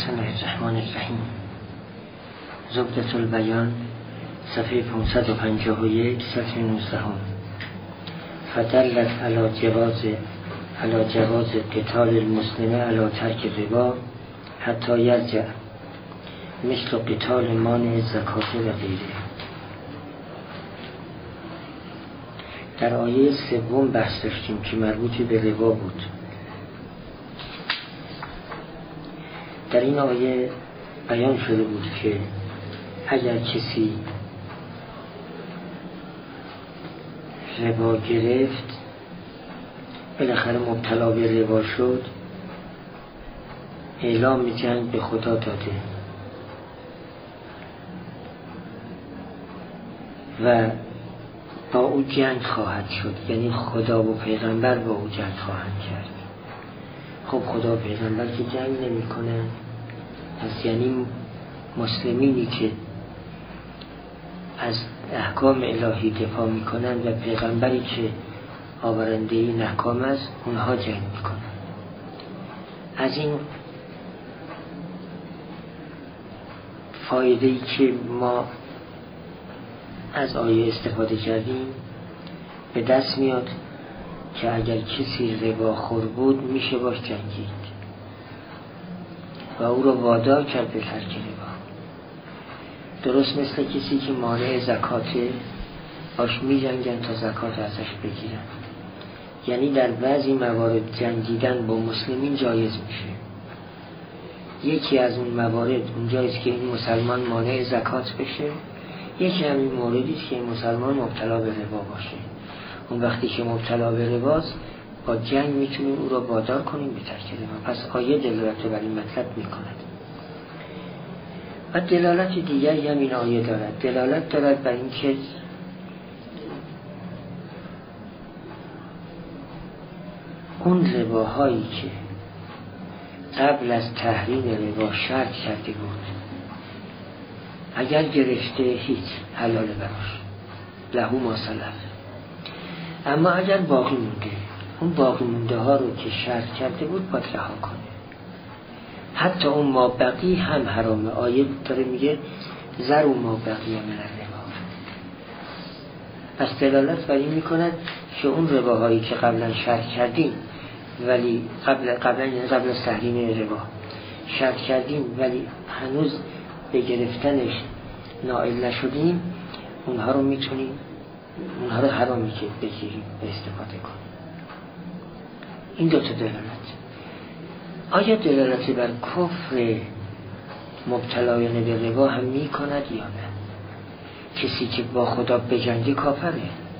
بسم الله الرحمن الرحیم. زبدة البیان صفحه 551 صفحه 19. فدلت على جواز قتال المسلم على ترک الربا حتی یرجع مثل قتال مانع زکات و غیره. در آیه سوم بحث داشتیم که مربوط به ربا بود. در این آیه بیان شده بود که اگر کسی ربا گرفت، بالاخره مبتلا به ربا شد، اعلام جنگ به خدا داده و با او جنگ خواهد شد، یعنی خدا و پیغمبر با او جنگ خواهند کرد. خب خدا و پیغمبر که جنگ نمی کنن، پس یعنی مسلمینی که از احکام الهی دفاع می کنن و پیغمبری که آورنده این احکام است، اونها جنگ می کنن. از این فایده‌ای که ما از آیه استفاده کردیم به دست میاد که اگر کسی ربا خور بود میشه باش جنگید و او رو وادار کرد به ترک ربا. درست مثل کسی که مانع زکاته، باش می جنگن تا زکات ازش بگیرن. یعنی در بعضی موارد جنگیدن با مسلمین جایز میشه. یکی از اون موارد اونجاییست که این مسلمان مانع زکات بشه، یکی همین موردیست که این مسلمان مبتلا به ربا باشه. اون وقتی که مبتلا به رباست، با جنگ میتونیم او را وادار کنیم به ترک ربا. پس آیه دلالت بر این مطلب میکند. و دلالت دیگری هم این آیه دارد. دلالت دارد بر این که اون رباهایی که قبل از تحریم ربا شرط کرده بود، اگر گرفته هیچ حلال براش، لهو ما سلف. اما اگر باقی مونده، اون باقی مونده ها رو که شرط کرده بود باید رها کنه. حتی اون ما بقی هم حرامه. آیه داره میگه ذروا ما بقی من الربا. پس دلالت بر این میکند که اون رباهایی که قبلا شرط کردیم ولی قبل از تحریم ربا شرط کردیم ولی هنوز به گرفتنش نائل نشدیم، اونها رو میتونیم، اونها رو حرامی که بگیریم به استفاده کنیم. این دوتا دلالت. آیا دلالت بر کفر مبتلایان به ربا هم می کند یا نه؟ کسی که با خدا بجنگه کافره.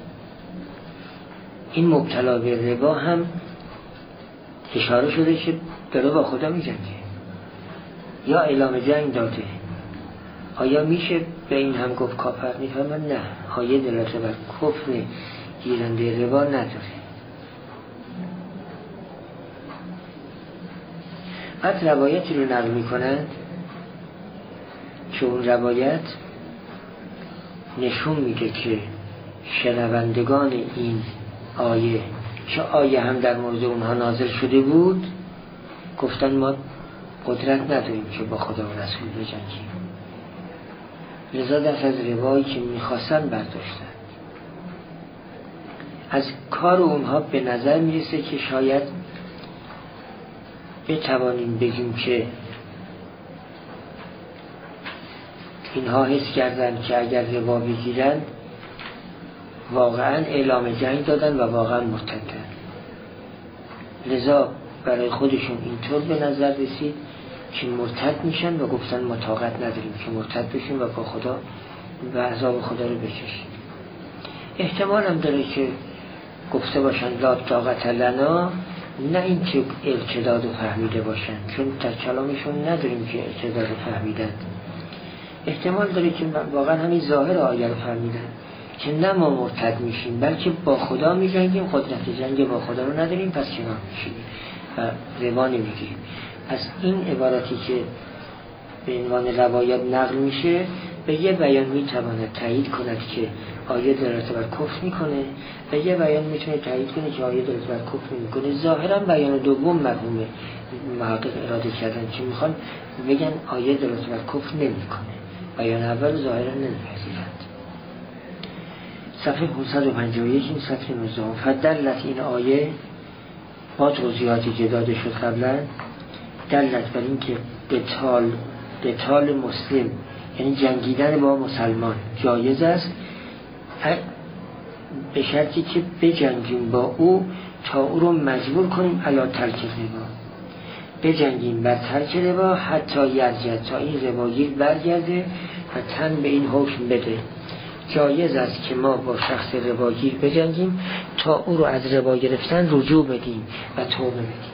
این مبتلا به ربا هم اشاره شده که داره با خدا می جنگه یا اعلام جنگ داده. آیا میشه به این هم گفت کافر؟ میفهمن نه. آیه دلالت بر کفر گیرنده ربا نداره. بعد روایتی رو نقل میکنند که اون روایت نشون میده که شنوندگان این آیه، که آیه هم در مورد اونها نازل شده بود، گفتن ما قدرت نداریم که با خدا و رسول بجنگیم. لذا دست از روایی که میخواستن برداشتن. از کار اونها به نظر میرسه که شاید بتوانیم بگیم که اینها حس کردن که اگر ربا بگیرن واقعا اعلام جنگ دادن و واقعا مرتدن. لذا برای خودشون اینطور به نظر رسید که مرتد میشن و گفتن ما طاقت نداریم که مرتد بشیم و با خدا و عذاب خدا رو بکشیم. احتمال هم داره که گفته باشن لا طاقت لنا، نه این که ارتداد و فهمیده باشن، چون در کلامشون نداریم که ارتداد و فهمیدن. احتمال داره که واقعا همین ظاهر آیه رو فهمیدن که نه ما مرتد میشیم بلکه با خدا میجنگیم، قدرت جنگ با خدا رو نداریم، پس کنار میشیم و ربا نمیگیریم. پس این عبارتی که به عنوان روایت نقل میشه به یه بیان میتواند تایید کند که آیه دلالت بر کفر میکنه و یه بیان میتونه تایید کنه که آیه دلالت بر کفر نمیکنه. ظاهرا بیان دوم مفهومه محقق اراده کردن که میخوان بگن آیه دلالت بر کفر نمیکنه، بیان اول ظاهرا نمیپذیرند. صفحه 551 این صفحه 19. فدلت این آیه با توضیحاتی که داده شد قبلا دلت بر این که قتال مسلم یعنی جنگیدن با مسلمان جایز است به شرطی که بجنگیم با او تا او رو مجبور کنیم علی ترک ربا، بجنگیم بر ترک ربا حتی یرجع تا این رباگیر برگرده و تن به این حکم بده. جایز است که ما با شخص رباگیر بجنگیم تا او رو از ربا گرفتن رجوع بدیم و توبه بدیم.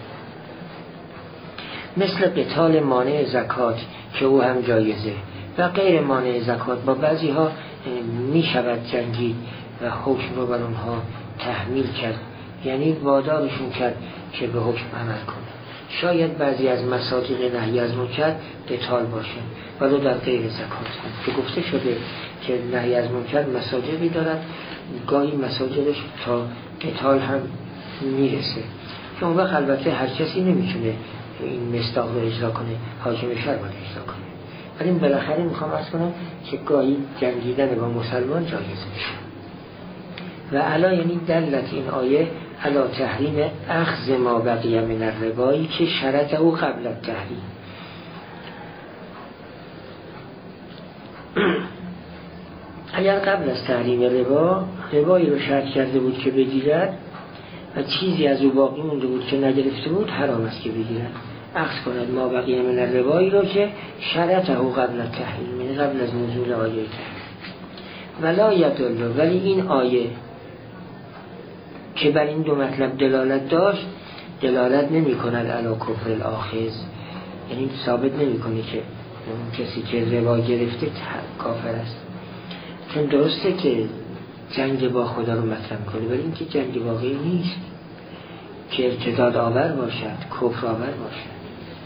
مثل قتال مانع زکات که او هم جایزه و غیر مانع زکات با بعضی ها می شود جنگید و حکم رو بر اونها تحمیل کرد، یعنی وادارشون کرد که به حکم عمل کنه. شاید بعضی از مصادیق نهی از منکر قتال باشه ولو در غیر زکات هم که گفته شده که نهی از منکر مصادیقی دارد، گاهی مصادیقش تا قتال هم میرسه که اون وقت البته هر کسی نمیتونه این مصداق رو اجرا کنه، حاکم شهر باید اجرا کنه، ولی بالاخره میخوام عرض کنم که گاهی جنگیدن با مسلمان جایز میشه. و علا یعنی دلت این آیه علا تحریم اخذ ما بقیه من الربایی که شرط او قبل التحریم. اگر قبل از تحریم ربایی رو شرط کرده بود که بگیرد و چیزی از او باقی مونده بود که نگرفته بود، حرام است که بگیرد. اخذ کند ما بقیه من الربایی رو که شرط او قبل التحریم، یعنی قبل از نزول آیه تحریم. ولا یدل، ولی این آیه که بر این دو مطلب دلالت داشت دلالت نمی کند علی کفر الاخذ، یعنی ثابت نمی کنه که کسی که ربا گرفته کافر است، چون درسته که جنگ با خدا رو مطرح کنه ولی اینکه جنگ واقعی نیست که ارتداد آور باشد، کفر آور باشد.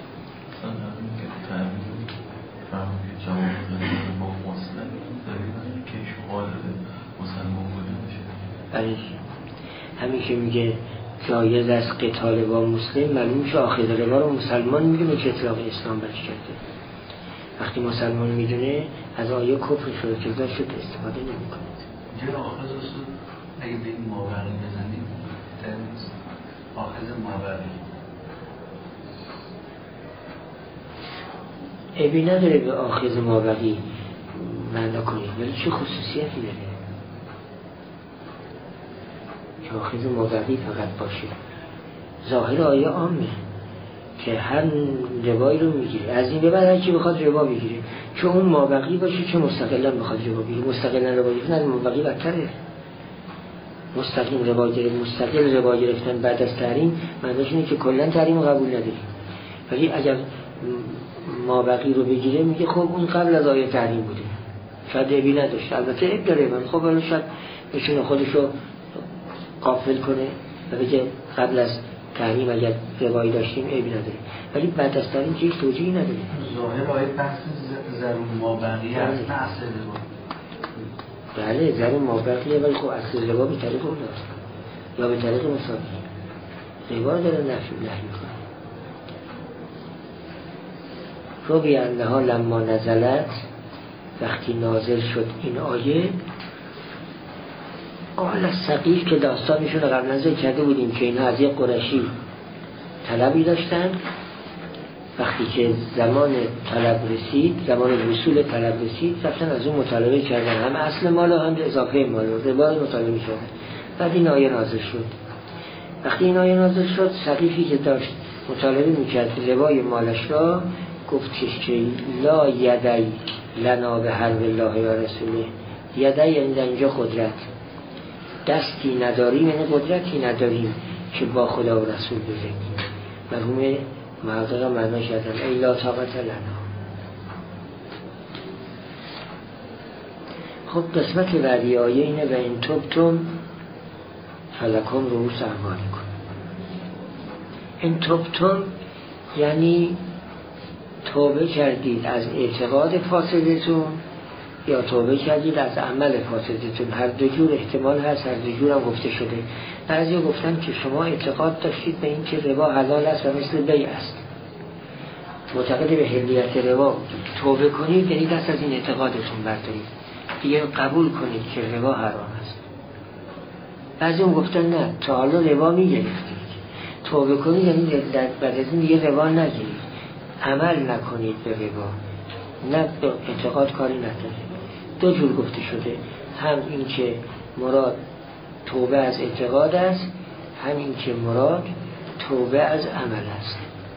همین که میگه جایز از قتال با مسلم، معلوم شه آخذ ربا رو مسلمان میدونه که اطلاق اسلام برش کرده. وقتی مسلمان میدونه از آیه کفر شده که شد استفاده نمیکنه. جای آخذ رسول اگه بگیم مابقی بزنیم آخذ مابقی عیبی نداره به آخذ مابقی معنا کنیم، ولی چه خصوصیتی داره که آخذ مابقی فقط باشه؟ ظاهر آیه عامه که هر ربایی رو میگیره، از این به بعد هر کی بخواد ربا بگیره، چه اون مابقی باشه چه مستقلا بخواد ربا بگیره. مستقلا ربا گرفتن مابقی بدتره. مستقل ربا گرفتن بعد از تحریم معنیش اینه که کلا تحریم قبول نداری، ولی اگر مابقی رو بگیره میگه خب اون قبل از آیه تحریم بوده، شاید عیبی نداشت، البته عیب داره، من خب ولی شاید بتونه خودشو غافل کنه و بگه قبل از تحریم اگر روایی داشتیم عیبی نداره، ولی بعد از تحریم که هیچ توجیهی نداره. ظاهر آیه بحث ضرور مابقی است، نه اصل ربا. بله ضرور مابقیه، ولی خب اصل ربا به طریق اون داشت یا به طریق مساوی ربا داره نفی میکنه. رو بیانده ها لما نزلت، وقتی نازل شد این آیه، آل الثقیف که داستانشون رو قبل نزل کرده بودیم که اینها از یک قرشی طلبی داشتن، وقتی که زمان طلب رسید، زمان وصول طلب رسید، رفتن از اون مطالبه کردن، هم اصل مال و هم اضافه مال و ربای مطالبه کردن. بعد این آیه نازل شد. وقتی این آیه نازل شد، ثقیفی که داشت مطالبه میکرد ربای مالش را، گفتش که لا یدی لنا به حرب الله و رسوله. یدی یعنی در اینجا قدرت، دستی نداریم یعنی قدرتی نداریم که با خدا و رسول بزنیم. مرحوم محقق معنا کردن ای لا طاقت لنا. خب قسمت بعدی آیه اینه و این تبتم فلکم رؤوس اعمالکم. این تبتم یعنی توبه کردید از اعتقاد فاسدتون، یا توبه کردید از عمل فاسدتون. هر دو جور احتمال هست، هر دو جور هم گفته شده. بعضی گفتن که شما اعتقاد داشتید به این که ربا حلال است و مثل بیع است، معتقد به حلیت ربا، توبه کنید یعنی دست از این اعتقادتون بردارید، دیگه قبول کنید که ربا حرام است. بعضی هم گفتن نه، تا حالا ربا میگرفتید، توبه کنید یعنی بعد از این دیگه ربا نگیرید، عمل نکنید به ربا، نه به اعتقاد کاری نکنید. دو جور گفته شده، هم این که مراد توبه از اعتقاد است، هم این که مراد توبه از عمل است.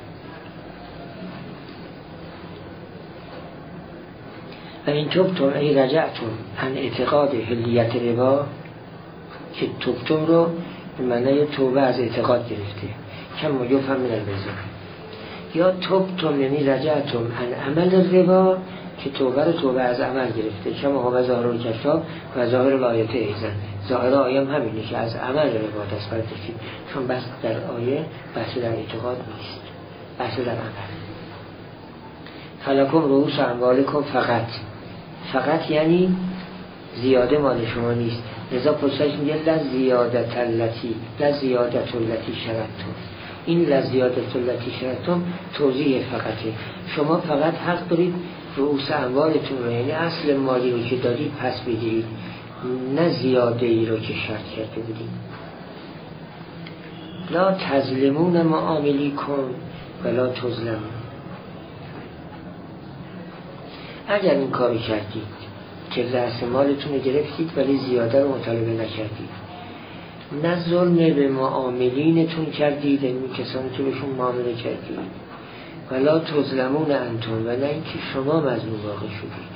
و این توبتم ای رجعتم عن اعتقاد حلیت ربا، که توبتم رو به معنی توبه از اعتقاد گرفته، کم یفهم من البزا. یا توبتم یعنی رجعتم عن عمل ربا، که توبه رو توبه از عمل گرفته، کم و ظاهر الکتاب و ظاهر الآیت ایزن. ظاهر آیه هم همینه که از عمل ربا دست برداشتیم، چون بحث در آیه بحث در اعتقاد نیست، بحث در عمل. فلکم رؤوس اموالکم، فقط یعنی زیاده مال شما نیست. لذا پرسش میگه لزیادت التی شرطتم. این لزیادت التی شرطتم توضیح فقطه. شما فقط حق دارید رؤوس اموالتون رو، یعنی اصل مالی رو که دارید پس بگیرید، نه زیاده ای رو که شرط کرده بودید. لا تظلمون معاملیکم ولا تظلمون. اگر این کاری کردید که رأس مالتون رو گرفتید ولی زیاده رو مطالبه نکردید، نه ظلم به معاملینتون کردید، یعنی کسانی که بهشون معامله کردید، ولا تظلمون انتم، و نه اینکه شما مظلوم واقع شدید.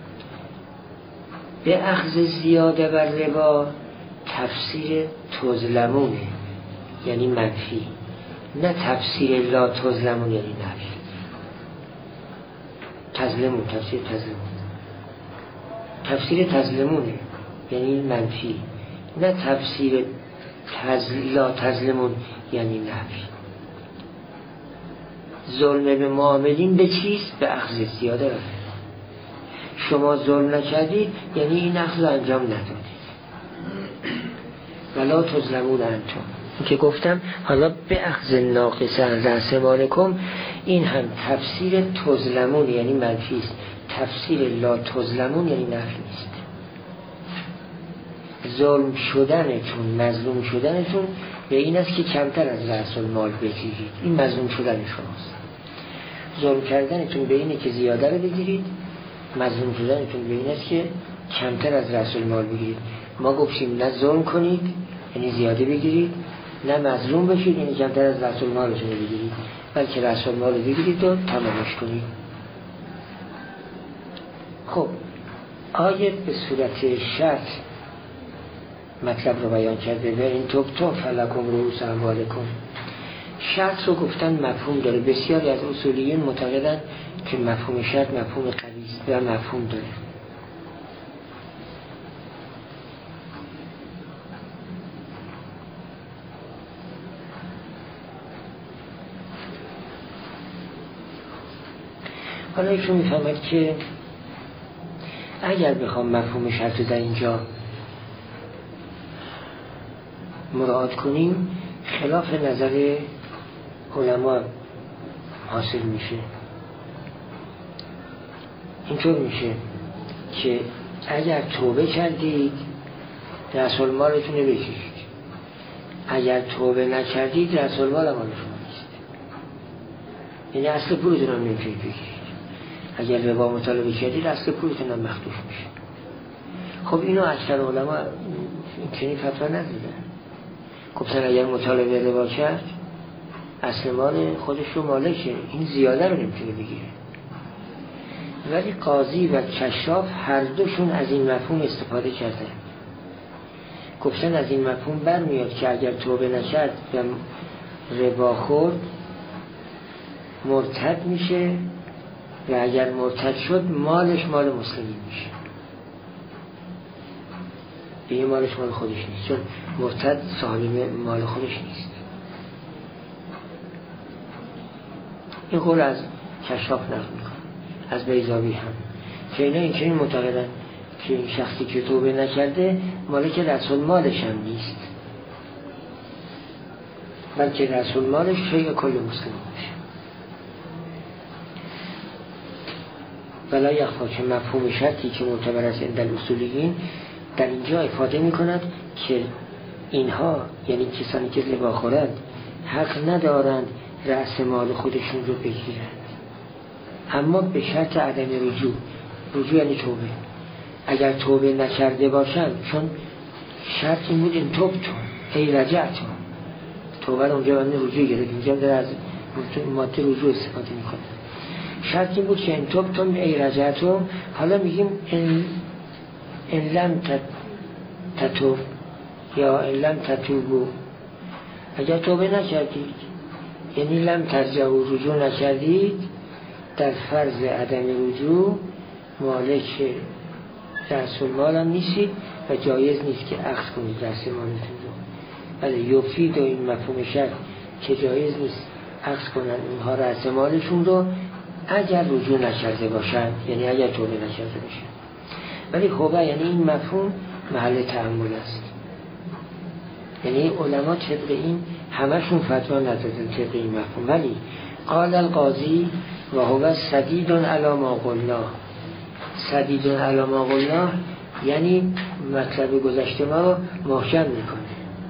به اخذ زیاده بر ربا تفسیر تظلمونه یعنی منفی، نه تفسیر لا تظلمون یعنی نفی. تفسیر تظلمونه یعنی منفی، نه تفسیر لا تظلمون یعنی نفی. ظلم به معاملین به چیست؟ به اخذ زیاده رفت. شما ظلم نکردید یعنی این اخذ انجام ندادید. ولا تظلمون انتم که گفتم حالا به اخذ ناقص از رأس مالکم، این هم تفسیر تظلمون یعنی منفی است، تفسیر لا تظلمون یعنی نفی است. ظلم شدنتون، مظلوم شدنتون به این است که کمتر از رأس المال بگیرید، این مظلوم شدن شماست. ظلم کردنتون به اینه که زیاده رو بگیرید، مظلوم شدنتون به این است که کمتر از رأس المال بگیرید. ما گفتیم نه ظلم کنید یعنی زیاده بگیرید، نه مظلوم بشید یعنی کمتر از رأس المالتون رو بگیرید، بلکه رأس المال رو بگیرید و تمامش کنید. خب آیه به صورت شرط مطلب رو بیان کرده، و این توبتم فلکم رؤوس اموالکم. شرط رو گفتن مفهوم داره. بسیاری از اصولیون معتقدن که مفهوم شرط مفهوم قوی است و مفهوم داره. حالا ایشون میفهمد که اگر بخوام مفهوم شرط در اینجا مراعات کنیم، خلاف نظر علما حاصل میشه. اینطور میشه که اگر توبه کردید رأس المالتون رو بگیرید، اگر توبه نکردید رأس المال مال شما نیست، یعنی اصل پولتون هم نمیتونید بگیرید. اگر ربا مطالبه کردید اصل پولتون هم مخدوش میشه. خب اینو اکثر علما چنین فتوا ندیدن، گفتن اگر مطالبه ربا کرد اصل مال خودش رو مالشه، این زیاده رو نمیتونه بگیره. ولی قاضی و کشاف هر دوشون از این مفهوم استفاده کرده، گفتن از این مفهوم برمیاد که اگر توبه نکرد و ربا خورد مرتد میشه، و اگر مرتد شد مالش مال مسلمین میشه، دیگه مالش مال خودش نیست، چون مرتد صاحب مال خودش نیست. این قول از کشاف نقل میکنه، از بیضاوی هم، که اینا این چنین معتقدن که این شخصی که توبه نکرده مالک رأس المالش هم نیست، بلکه رأس المالش شیء کل مسلم باشه. ولا یخفا که مفهوم شرطی که معتبر است عند الاصولیین در اینجا افاده می کند که اینها یعنی کسانی که ربا خورند حق ندارند رأس مال خودشون رو بگیرند، اما به شرط عدم رجوع یعنی توبه. اگر توبه نکرده باشند، چون شرط این بود این توبتون ای رجعتون، توبه رو اونجا باید رجوع گرفت، اینجا در از ماده رجوع استفاده می کنند. شرط این بود که این توبتون ای رجعتون. حالا میگیم ان لم تتوب یا ان لم تتوبو، اگر توبه نکردید یعنی لم ترجعوا رجوع نکردید، در فرض عدم رجوع مالک رأس المال هم نیستید و جایز نیست که اخذ کنید رأس مالتون رو. ولی یفید و این مفهوم شرط که جایز نیست اخذ کنن اونها رأس مالشون رو اگر رجوع نکرده باشن، یعنی اگر توبه نکرده باشن. ولی خوبه یعنی این مفهوم محل تأمل است، یعنی علما طبق این همشون فتوا ندادن طبق این مفهوم. ولی قال القاضی و هو سدید علی ما قلنا، سدید علی ما قلنا یعنی مطلب گذشته ما رو محکم میکنه،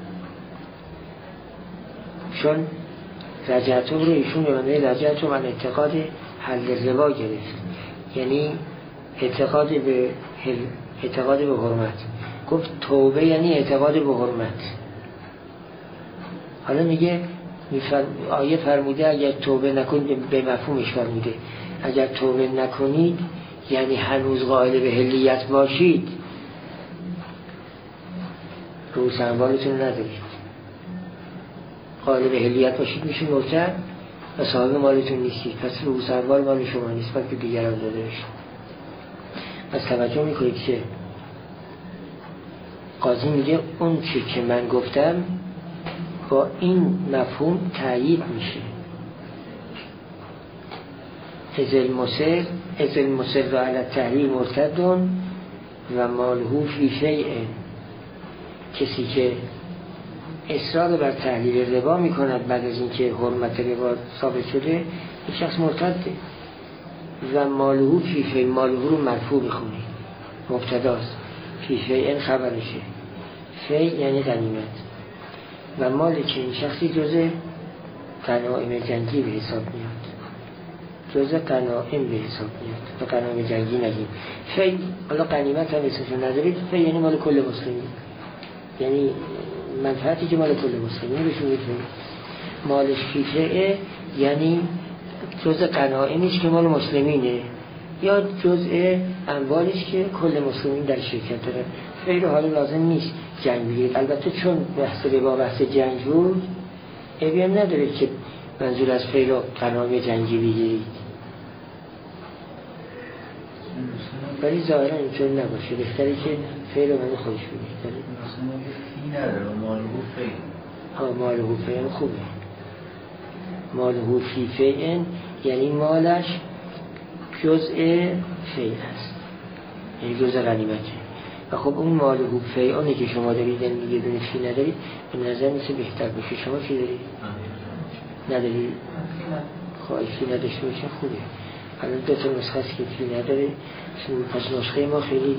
چون رجعتم رو ایشون به معنی رجعتم من اعتقاد حل ربا گرفت، یعنی اعتقاد به حرمت. گفت توبه یعنی اعتقاد به حرمت. حالا میگه آیه فرموده اگر توبه نکنید، به مفهومش فرموده اگر توبه نکنید یعنی هنوز قائل به حلیت باشید، رؤوس اموالتون ندارید. قائل به حلیت باشید میشه مرتد و صاحب مالتون نیستید، پس رؤوس اموال مال شما نیست بلکه دیگران داده بشه. پس توجه میکنید که قاضی میگه اون چی که من گفتم با این مفهوم تأیید میشه. از المصر علی التحریم مرتد و ماله فی شیء، کسی که اصرار بر تحلیل ربا میکند بعد از اینکه حرمت ربا ثابت شده، این شخص مرتده. و ماله فی شیء، ماله رو مرفوع بخونید، مبتداست، فی شیء خبرشه، شیء یعنی غنیمت. و مال که این شخصی جزء غنایم جنگی به حساب میاد، جزء غنایم به حساب میاد و غنایم جنگی نگیم. فی حالا غنیمت هم اسمشون ندارید، فی یعنی مال کل مسلمین، یعنی منفعتی که مال کل مسلمین بهشون میتونید. مالش فیفه یعنی جزء غنایمش که مال مسلمینه یا جزء اموالش که کل مسلمین در شرکت داره. فی رو حالا لازم نیست جنگ بگیرید، البته چون بحث ربا بحث جنگ بود عیبی هم نداره که منظور از فی رو غنایم جنگی بگیرید، ولی ظاهرا اینطور نباشه، بهتره که فی رو من خودش بگیرید. فی نداره مالهو فی، مالهو فی هم خوبه. مالهو فی فی یعنی مالش جزء فی هست، یعنی جزء غنیمته. و خب اون مالهو فی اونه که شما دارید یه دونه فی ندارید، به نظر میسه بهتر بشه. شما چی دارید؟ ندارید؟ خواهی فی نداشته باشه خوبه. الان دو تا نسخه هست که فی نداره، پس نسخه ما خیلی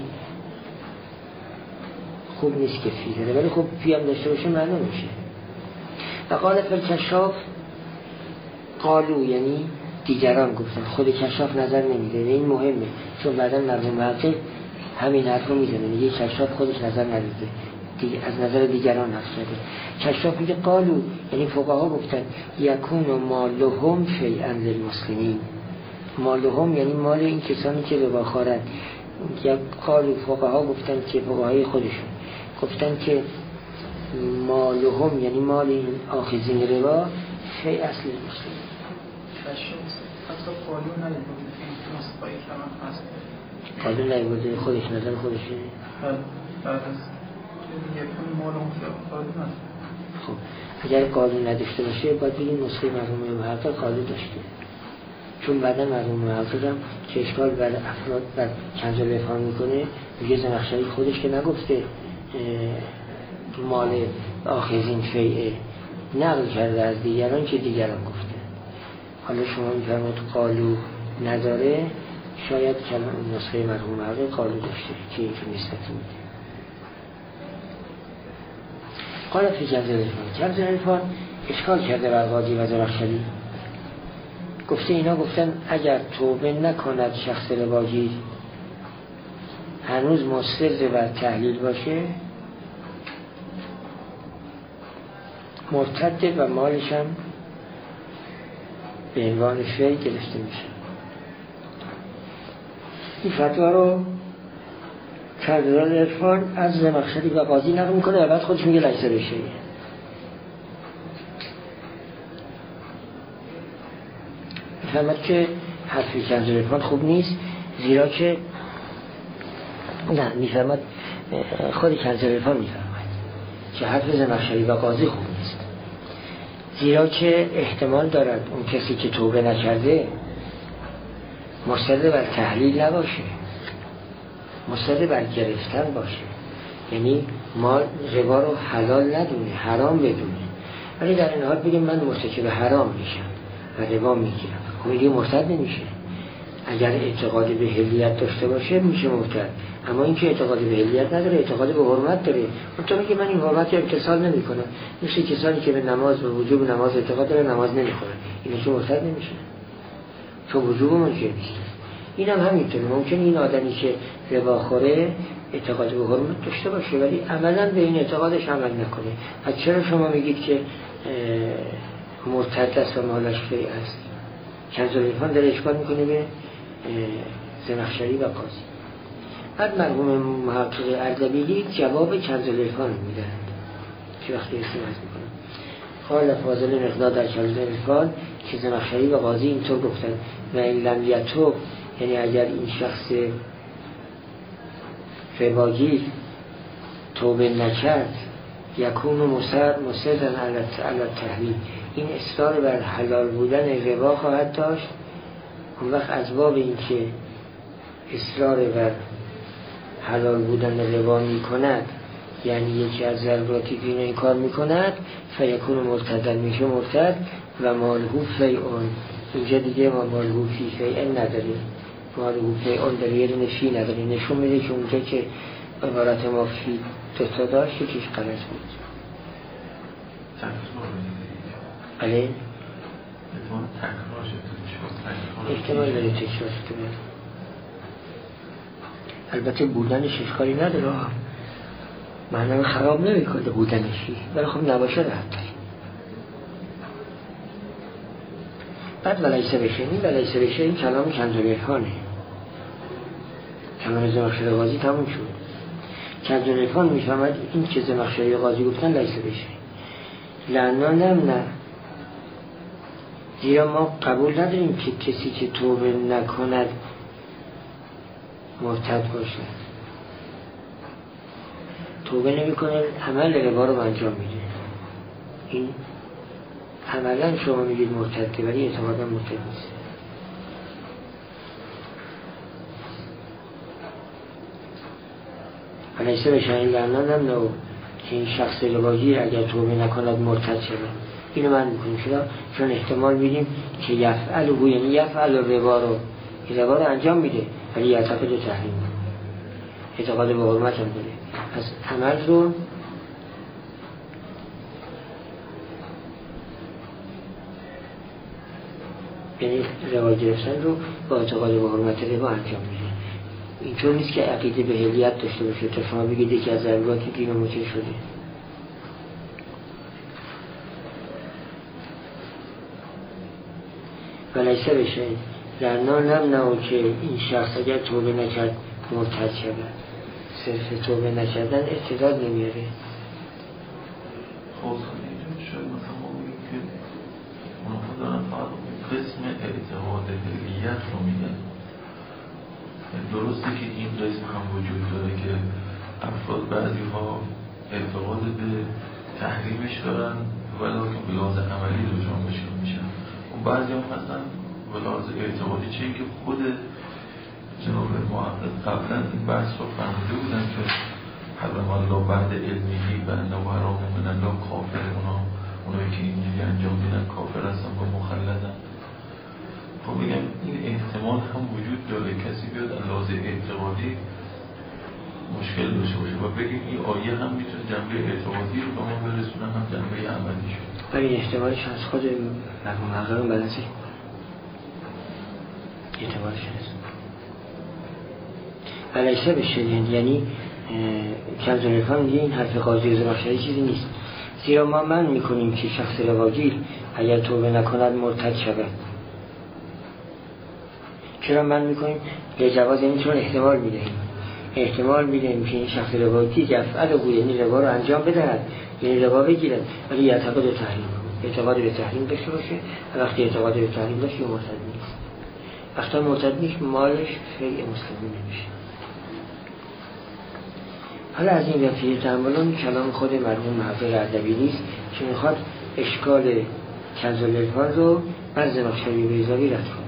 خوب نیست که فی داره، ولی خب فی هم داشته باشه معلوم میشه. و قال فالکشاف قالو یعنی دیگران گفتن، خود کشاف نظر نمیده. این مهمه چون بعدا مرحوم محقق همین حرف رو میزنه، میگه کشاف خودش نظر ندیده، از نظر دیگران حرف زده. کشاف میگه قالو یعنی فقها گفتن یکون مالهم شیئا للمسلمین. مالهم یعنی مال این کسانی که ربا خورند. یک قالو فقها گفتن که فقهای خودشون گفتن که مالهم یعنی مال این آخذین ربا شیء اصل مسلمین. حتی قالو نایبوده نسخه‌ای که من هست، قالو نایبوده خودش نظر خودشه. بعد از یکون مالهم قالو نست. خب اگر قالو نداشته باشه باید بگیم نسخه مرحوم محقق قالو داشته، چون بعدا مرحوم محققم که اشکال بر افراد بر کنزالعرفان میکنه، میگه زمخشری خودش که نگفته مال آخذین فیعه، نقل کرده از دیگران که دیگران گفته. حالا شما میفرمایید قالو نداره، شاید کلمه نسخه مرحوم محقق قالو داشته که این که نسبت میده. قال فی کنزالعرفان اشکال کرده بر قاضی و زمخشری، گفته اینا گفتن اگر توبه نکند شخص رباگیر هنوز مصر بر تحلیل باشه مرتد و مالش هم به عنوان فی گرفته میشه. این فتوا رو کنزالعرفان از زمخشری و قاضی نقل میکنه و بعد خودش میگه لیس بشیء. میفهمد که حرفی کنزالعرفان خوب نیست، زیرا که نه میفهمد خود کنزالعرفان میفهمد که حرف زمخشری و قاضی خوب نیست، زیرا که احتمال دارد اون کسی که توبه نکرده مصر بر تحلیل نباشه، مصر بر گرفتن باشه، یعنی ما ربا رو حلال ندونه، حرام بدونه، ولی در این حال بگیم من مرتکب حرام میشم و ربا میگیرم، میگه مرتد نمیشه. اگر اعتقاد به حلیت داشته باشه میشه مرتد، اما این که اعتقاد به حلیت نداره، اعتقاد به حرمت داره، اونطور میگه من این حرمت رو امتثال نمیکنم، مثل کسانی که به نماز و وجوب نماز اعتقاد داره نماز نمیخوره، اینا که مرتد نمیشه چون وجوب ممکن نیست. این هم همینطوره، ممکن این آدمی که ربا خوره اعتقاد به حرمت داشته باشه ولی عملا به این اعتقادش عمل نکنه. پس چرا شما میگید که مرتد است و مالش فی است؟ کنزالعرفان داره اشکال میکنه به زمخشری و قاضی. بعد مرحوم محقق اردبیلی جواب کنزالعرفان میدهند که وقتی استفاده میکنه قال فاضل مقداد در کنزالعرفان که زمخشری و قاضی اینطور گفتن و این لم یتوب، یعنی اگر این شخص رباگیر توبه نکرد یکون مصرن علی التحلیل، این اصرار بر حلال بودن ربا خواهد داشت. اون وقت از باب این که اصرار بر حلال بودن ربا می کند، یعنی یکی از ضروراتی که این کار می کند، فیکون مرتدن میشه مرتد و مالهو فیعون. اینجا دیگه ما مالهو فی فیعن نداریم، مالهو فیعون در یه دونه فی نداریم، نشون میده که اونجا که عبارت ما فی دوتا داشت یکیش غلط بود. بله؟ احتمال داره تکرار شده، البته بودنش اشکالی نداره، معنی خراب نمیکنه بودنشی، ولی خب نباشه راحت داریم. بعد ولیسه بشه این کلام کنزالعرفانه، کلام زمخشری قاضی تموم شد. کنزالعرفان میفهمد این که زمخشری قاضی گفتن لیسه بشه لعنا نه، زیرا ما قبول نداریم که کسی که توبه نکند مرتد باشه. توبه نمیکنه عمل ربا رو انجام میده، این عملا شما میگید مرتده ولی اعتقادا مرتد نیست. ولیسه بشه این لعنا نه که این شخص رباگیر اگر توبه نکند مرتد شده. اینو من میکنیم چون احتمال میدیم که یفعل یعنی یفعل ربا رو انجام میده ولی یعتقد تحریم، اعتقاد به حرمت هم داره. پس عمل رو یعنی روا گرفتن رو با اعتقاد به حرمت ربا انجام میده. اینطور نیست که عقیده به حلیت داشته باشه تا شما بگید یکی از ضروراتی دین ممکن شده. ولیسه بشه لعنا نمنعو که این شخص اگر توبه نکرد مرتد شده، صرف توبه نکردن استعداد نمیاره. خب اینجا شاید مثلا ما بگیم که اونها دارن فقط قسم اعتقاد حلیت رو میدن. درسته که این قسم هم وجود داره که افراد بعضی ها اعتقاد به تحریمش دارن ولی که به لحاظ عملی دچار مشکل میشن، اون بعضی هم مثلا به لحاظ اعتقادی چیه که خود جناب محقق قبلا این بحث رو فهمیده بودن که حرم الله بعد علمیهی و انه حرام من الله کافر، اونایی که اینجوری انجام میدن کافر هستن و مخلدن. خب بگم این احتمال هم وجود داره کسی بیاد لحاظ اعتقادی مشکل داشته باشه و بگیم این آیه هم میتونه جنبه اعتقادی رو به ما برسونه هم جنبه عملی شد. ولی احتمالش از خود مرحوم محققون بلنسه اعتبارش هست علیسه بشه، یعنی کنزالرفان میگه این حرف قاضی زمخشری چیزی نیست، زیرا ما من میکنیم که شخص رواگیر اگر توبه نکند مرتد شود. چرا من میکنیم؟ یه جواز یعنی چون احتمال میدهیم که این شخص رواگیر که افعال او یعنی روا رو انجام بدهد، یعنی روا بگیرد، ولی اعتقاد به تحریم اعتقاد به تحریم داشته باشه. وقتی اعتقاد به تحریم داشته مرتد نیست. وقتی مرتد نیست مالش فیء مسلمین نمیشه. حالا از این وفیه تأملون کلام خود مرحوم محقق اردبیلی نیست که میخواد اشکال کنزالرفان رو بر زمخشری بیضاوی رد کنه.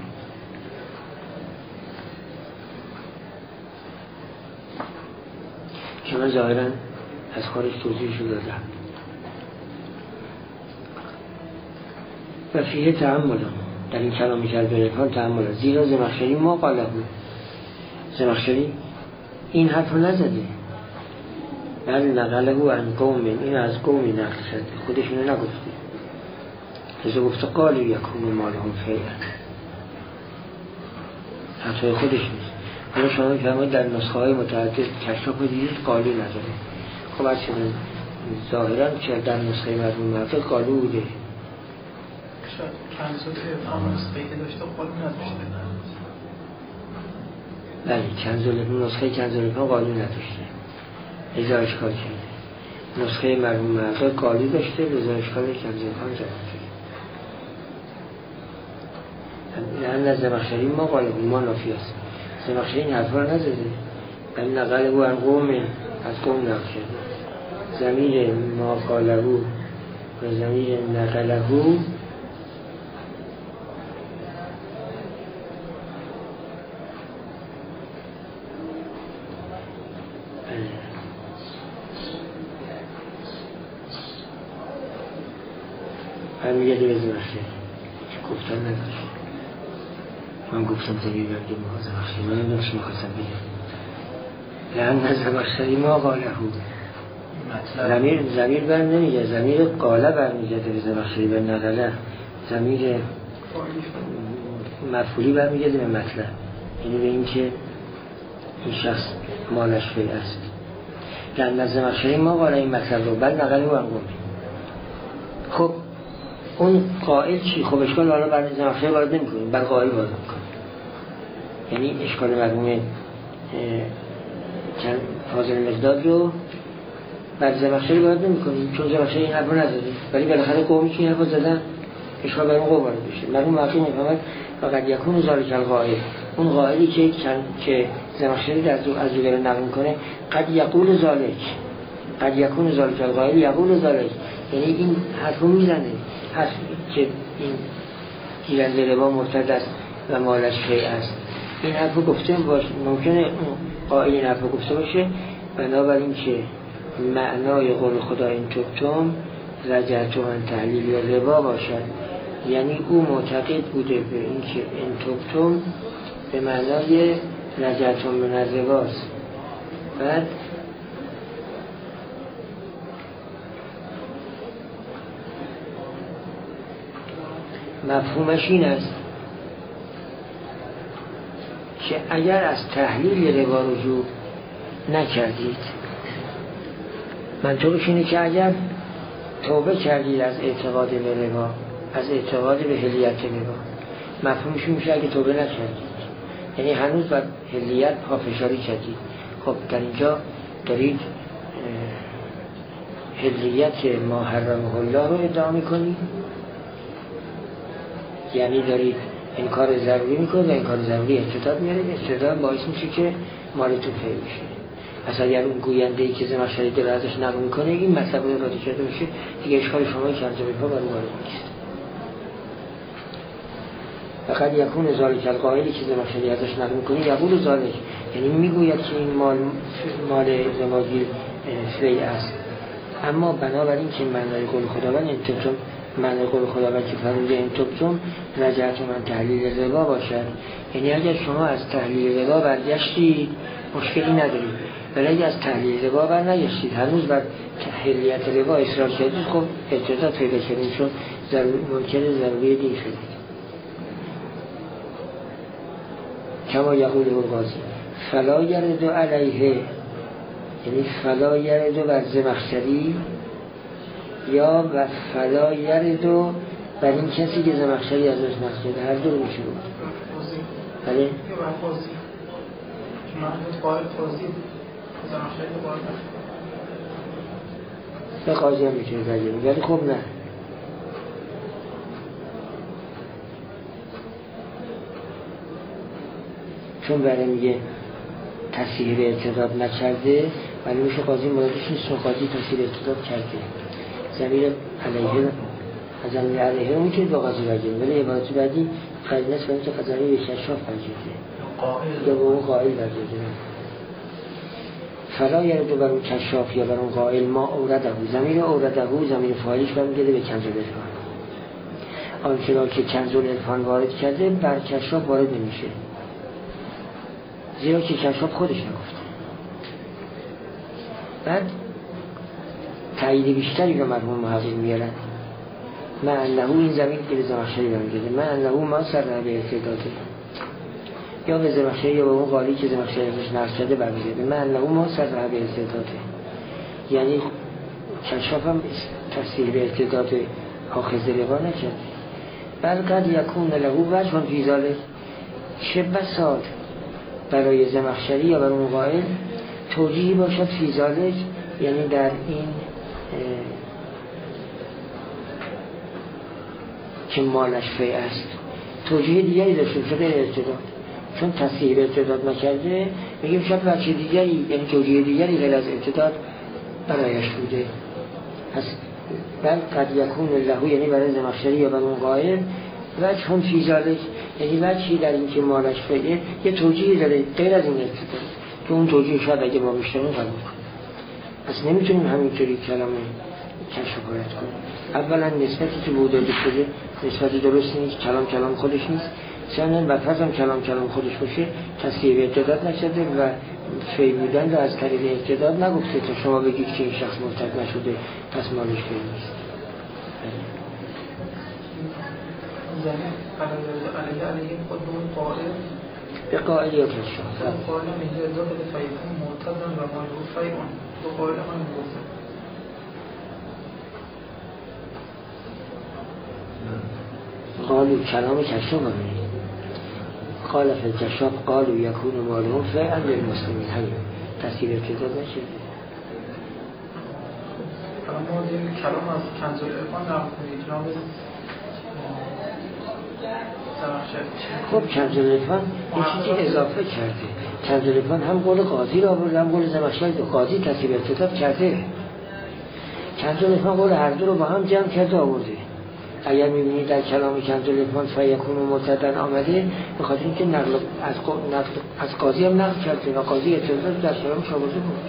که من ظاهرا از خارج توضیحشو دادم. وفیه تأملون در این کلام کنزالرفان تأملون، زیرا زمخشری ما قاله بود، زمخشری این حرف رو نزده، بل نقله عن قوم، این از قومی نقل شده، خودشونو نگفته. لذا گفته قالوا یکون مالهم فیئا، حتی خودش نیست. حالا شما میفرمایید در نسخه های متعدد کشف دیدید قالو نداره. خب از چنین ظاهرا که در نسخه مرحوم محقق قالو بوده. شاید کنزو که اما نسخه که داشته قالو نداشته. بله کنزو نسخه کنزالرفان قالو نداشته، لذا اشکال کرده. نسخه مرحوم محقق قالو داشته، لذا اشکال کنزالرفان جواب کرده. لأن زمخشری ما قاله ما نافی است. زمخشری این حرفا رو نزده، بل نقله عن قوم، از قوم نقل کرده. ضمیر ما قاله و ضمیر نقله برمیگرده به زمخشری. گفتن نداشت، من گفتم زمیر برگه ما زمخشری، من نمیدونم چی میخواستم بگم. لأن زمخشری ما قاله زمیر بر نمیگه، زمیر قاله برمیگرده به زمخشری، به نقله زمیر مفعولی برمیگرده به مطلب، یعنی به این که این شخص مالش فیء است. لأن زمخشری ما قاله این مطلب رو، بل نقله عن قوم. خب اون قائل چی؟ خب اشکال حالا بر زمخشری وارد نمی‌کنیم، بر قائل وارد می‌کنیم. یعنی اشکال مرحوم فاضل مقداد رو بر زمخشری وارد نمی‌کنیم، چون زمخشری این حرف رو نزده، ولی بالاخره قومی که این حرف رو زدن اشکال بر اون قوم وارد بشه. مرحوم محقق می‌فهمد فقط یکون ذالک القائل، اون قائلی که زمخشری از او نقل می‌کنه، قد یقول ذالک، قد یکون ذالک القائل یقول ذالک، یعنی این حرف رو میزنه، حرف که این گیرنده ربا مرتد است و مالش فیء است، این حرف رو گفته باشه. ممکنه قائل این حرف رو گفته باشه بنابراین که معنای قول خدا این توبتم رجعتم عن تحلیل یا ربا باشد، یعنی او معتقد بوده به این که این توبتم به معنای رجعتم من الرباست. بعد مفهومش این است که اگر از تحلیل ربا رجوع نکردید، منطقش اینه که اگر توبه کردید از اعتقاد به ربا، از اعتقاد به حلیت ربا، مفهومش میشه اگه توبه نکردید یعنی هنوز بر حلیت پافشاری کردید. خب در اینجا دارید حلیت ما حرمه الله رو ادعا میکنید، یعنی دارید این کار ضروری میکنید و این کار ضروری استعداد میارید، استعداد باعث میشه که مالتون فیء بشه. پس اگر اون گوینده‌ای که زمخشری داره ازش نقل میکنه این مطلب رو اراده کرده باشه، دیگه اشکال شما کنزالرفان بر اون وارد نیست. فقط یکون ذالک القائلی که زمخشری ازش نقل میکنه یقول ذالک، یعنی میگوید که این مال زواجی فی است. اما بنابراین که معنای قول خداوند انتبتم، معنای قول خداوند که فرموده انتبتم رجعتم من تحلیل ربا باشد، یعنی اگر شما از تحلیل ربا برگشتید مشکلی ندارید، ولی اگر از تحلیل ربا برنگشتید هنوز بر تحلیلیت ربا اصرار کردید، خب ارتداد پیدا کردید، چون ممکنه ضروری دین شدید. کما یقول القاضی فلا یرد علیه، یعنی فلا یرد بر زمخشری یا و فلا یرد بر این کسی که زمخشری ازش نقل کرده، هر دو میشه بود. بله؟ یا بر قاضی که محمود قائل قاضی زمخشری قائل به قاضی هم میتونه بگیریم، ولی خب نه، چون برای میگه تصحیح ارتداد نکرده ولی میشه قاضی مرادش نیست، چون قاضی تصحیح ارتداد کرده. زمیر علیه رو میتونید با قاضی بگیریم، ولی عبارت بعدی قرینه است برای که قضایی به کشاف بگیرده یا به اون قائل بگیرده. فلا یرد بر اون کشاف یا بر اون قائل ما اورده، زمیر اورده زمیر فاعلش برمیگرده به کنز العرفان. آنچنان که کنز العرفان وارد کرده بر کشاف وارد نمیشه، زیرا که کشاف خودش نگفته. بعد تایید بیشتری به مرحوم محقق میارن، ما انه این زمین که به زمخشری برمیگرده، ما انه ما سر به ارتداده، یا به زمخشری یا به اون قالی که زمخشری ازش نقل شده برمیگرده، ما انه ما سر به ارتداده، یعنی کشاف هم تصحیح به ارتداد آخذ ربا نکرده. بل قد یکون له وجه فی ذلک، چه بساط برای زمخشری یا بر اون قائل توجیهی باشد فی ذلک، یعنی در این که مالش فی است، توجیه دیگری داشته شده ارتداد، چون تصحیح ارتداد نکرده میگیم شاید بچه دیگری، یعنی توجیه دیگری غیر از ارتداد برایش بوده. پس بل قد یکون له، یعنی برای زمخشری یا بر اون قائل وجه هم فی ذلک، یعنی وجهی در این که مالش فیه یه توجیه داره غیر از این ارتداد، که اون توجیه شاید اگه ما بیشترین قبول کنیم. پس نمیتونیم همینطوری کلام کشف باید کنیم. اولا نسبتی که بوده شده نسبت درست نیست، کلام خودش نیست. ثانیا بعد هم کلام خودش باشه تصحیح ارتداد نشده و فی بودن رو از طریق ارتداد نگفته تا شما بگید که این شخص مرتد نشده پس مالش فی نیست. علیه خود به اون قائل به قائل یا کشف قائل میگه اضافه به فیکون مرتدن و مالو فیکون تو قائل هم گفته قالو کلام کشف رو ببینید، قال فی الکشاف قالو یکون مالهم فیعا للمسلمین، همین تصحیح ارتداد نشده. اما این کلام از کنز العرفان نقل کنید جناب خب کنز العرفان یه چیزی اضافه کرده. کنز العرفان هم قول قاضی را آورده هم قول زمخشری، قاضی تصحیح ارتداد کرده. کنز العرفان قول هر دو رو با هم جمع کرده آورده. اگر میبینید در کلام کنز العرفان فیکون مرتدن آمده، بخاطر اینکه نقل از قاضی هم نقل کرده و قاضی ارتداد در کلامش آورده بود.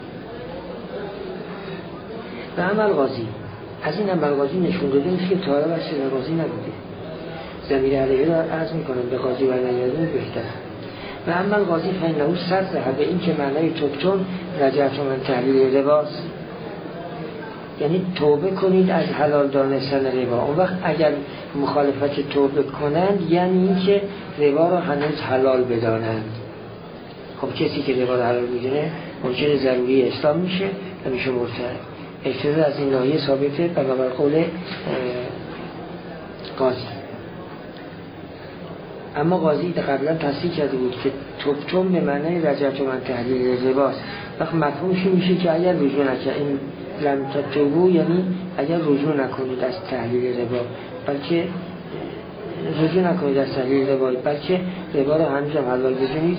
و عمل قاضی از این عمل قاضی نشون داده میشه که تاره و سر قاضی نبوده. ضمیر علیه را عرض میکنم به قاضی و نگردون بهتر. و عمل قاضی فینهو صرح به این که معنای توبتون رجعتون من تحلیل رباست، یعنی توبه کنید از حلال دانستن ربا. اون وقت اگر مخالفت توبه کنند یعنی این که ربا را هنوز حلال بدانند. خب کسی که ربا را حلال میدونه ممکنه ضروری اسلام میشه و میشه مرتد. اجتزاد از این ناحیه ثابته بنابر قول قاضی. اما قاضی قبلا تصحیح کرده بود که توبتون به معنای رجعتون من تحلیل رباست. وقت مفهومش میشه که اگر رجوع نکنید، این لم تتوبوا یعنی اگر رجوع نکنید از تحلیل ربا، بلکه رجوع نکنید از تحلیل ربا، بلکه ربا رو هنوز هم حلال بدونید،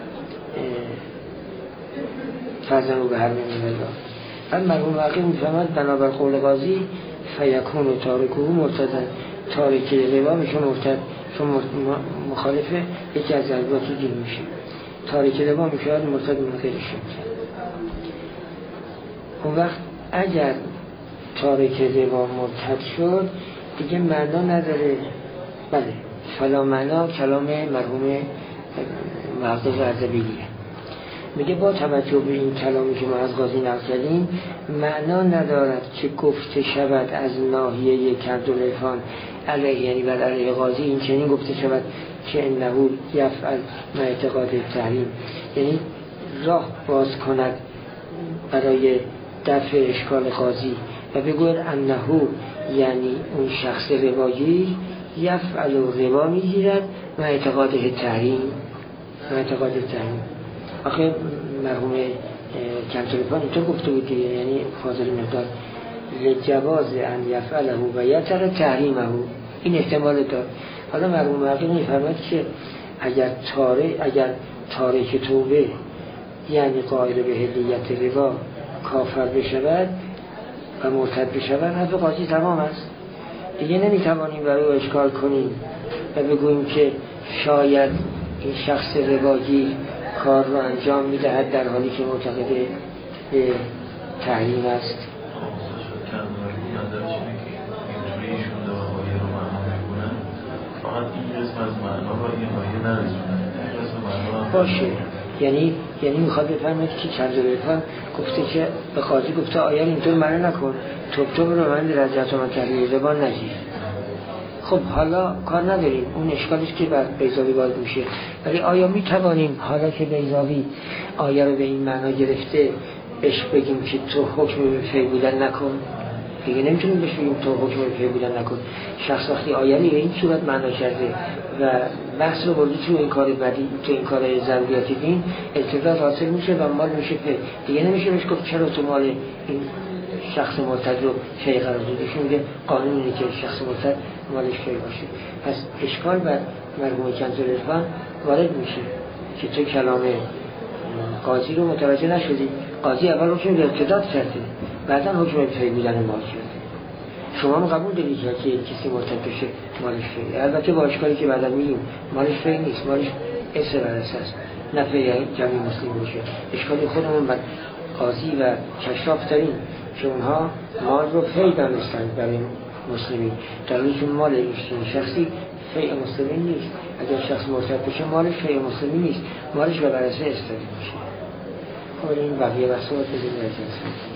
فرزن رو به هر من ربا. مرحوم واقعی میفهمد بنابر قول قاضی فیکون و تارکوه مرتدن، تارک ربا میشه مرتد، چون مخالف یکی از ضربات دین میشه. تارک ربا میشه مرتد من غیر شرک. اون وقت اگر تارک ربا مرتد شد دیگه معنا نداره. بله فلا معنا کلام مرحوم محقق اردبیلیه. میگه با توجه به این کلامی که ما از قاضی نقل کردیم معنا ندارد که گفته شود از ناحیه کمال‌العرفان علیه، یعنی بر علیه قاضی این چنین گفته شود که انه یفعل ما اعتقاد تحریم، یعنی راه باز کند برای دفع اشکال قاضی و بگوید انه یعنی اون شخص ربایی یفعل ربا میگیرد ما اعتقاد تحریم. ما اعتقاد تحریم آخه مرحوم کمال‌العرفان اینطور گفته بود دیگه، یعنی فاضل مقدار لجواز ان یفعله و یترک تحریمه، این احتمال داد. حالا مرحوم محقق میفرماید که اگر تارک توبه یعنی قائل به حلیت ربا کافر بشود و مرتد بشود حرف قاضی تمام است دیگه. نمیتوانیم برای او اشکال کنیم و بگوییم که شاید این شخص رباگیر کار رو انجام میدهد در حالی که معتقد به تحریم است. باشه، یعنی میخواد بفرماید که کمال‌العرفان گفته که به قاضی گفته آیا اینطور منو نکن، تو رو من رضایت و من تحلیل زبان نگیر. خب حالا کار نداریم، اون اشکالیش که بر بیضاوی وارد میشه، ولی آیا میتوانیم حالا که بیضاوی آیه رو به این معنا گرفته بهش بگیم که تو حکم به فعل بودن نکن؟ دیگه نمیتونیم بهش بگیم تو حکم به فعل بودن نکن. شخص وقتی آیه رو به این صورت معنا کرده و بحث رو برده تو این کار بدی، تو این کار ضروریات دین، ارتباط حاصل میشه و مال میشه فعل. دیگه نمیشه بهش گفت چرا تو مال این شخص مرتد رو فعل قرار دادی. میگه قانون اینه که شخص مرتد مالش فعل باشه. پس اشکال بر مرحوم کمال‌العرفان وارد میشه که تو کلام قاضی رو متوجه نشدی. قاضی اول حکم به ارتداد کرده، بعدا حکم به فعل بودن مال کرده. شما هم قبول دارید که کسی مرتد بشه مالش فعل، البته با اشکالی که بعدا میگیم مالش فعل نیست، مالش اسم بر اساس نه فعل جمعی مسلم باشه. اشکالی خودمون بر قاضی و کشاف داریم که اونها مال رو فعل دانستن برای مسلمین، در حالی که مال این شخصی فعل مسلمین نیست. اگر شخص مرتد بشه مالش فعل مسلمین نیست، مالش به بر اساس استفاده میشه. خب این بقیه بحثا رو بزنیم.